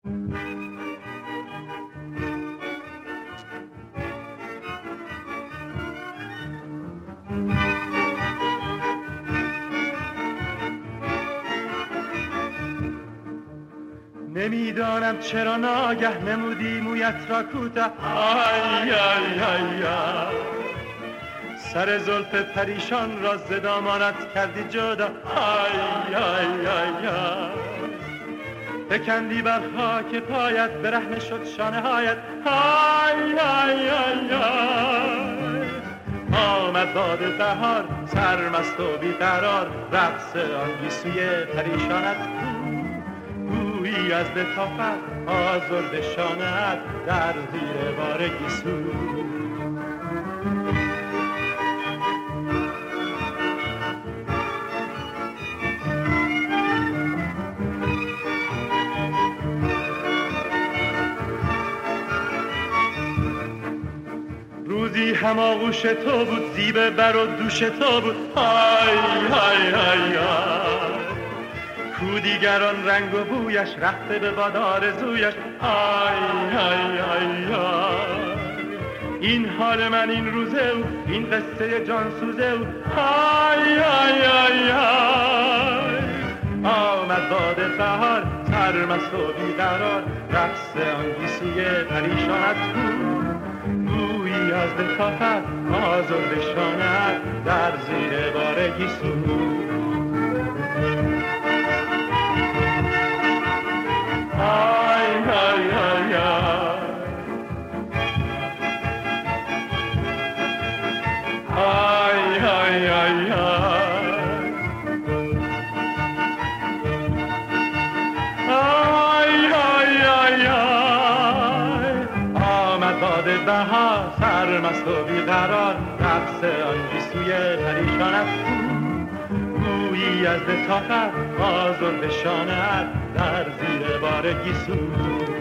نمیدانم چرا ناگه نمودی مویت را کوته، آی آی آی آی، سر زلف پریشان را ز دامانت کردی جدا، آی آی آی آی، فکندی بر خاک پایت برهنه شد شانه هایت، آی آی آی آی، آمد باد بهار سرمست و بیقرار، رقص آن گیسوی پریشانت گویی از لطافت آزرده شانه‌ات در زیر بار گیسو. روزی هم آغوش تو بود، زیب بر و دوش تو بود، آی آی آی آی، کو دیگران رنگ و بویش رفته به باد آرزویش، آی آی آی آی، این حال من این روزه او، این قصه جان سوزه او، آی آی آی آی، آمد باد بهار سرمست و بیقرار، رقص آن گیسوی پریشانت گویی از لطافت آزرده شانه‌ات در زیر بار گیسو. آی آی آی آی، آی آی آی، آی آی آی، آمد باد بهار سرمست و بیقرار، رقص آن گیسوی پریشانت گویی از لطافت آزرده شانه‌ات در زیر بار گیسو.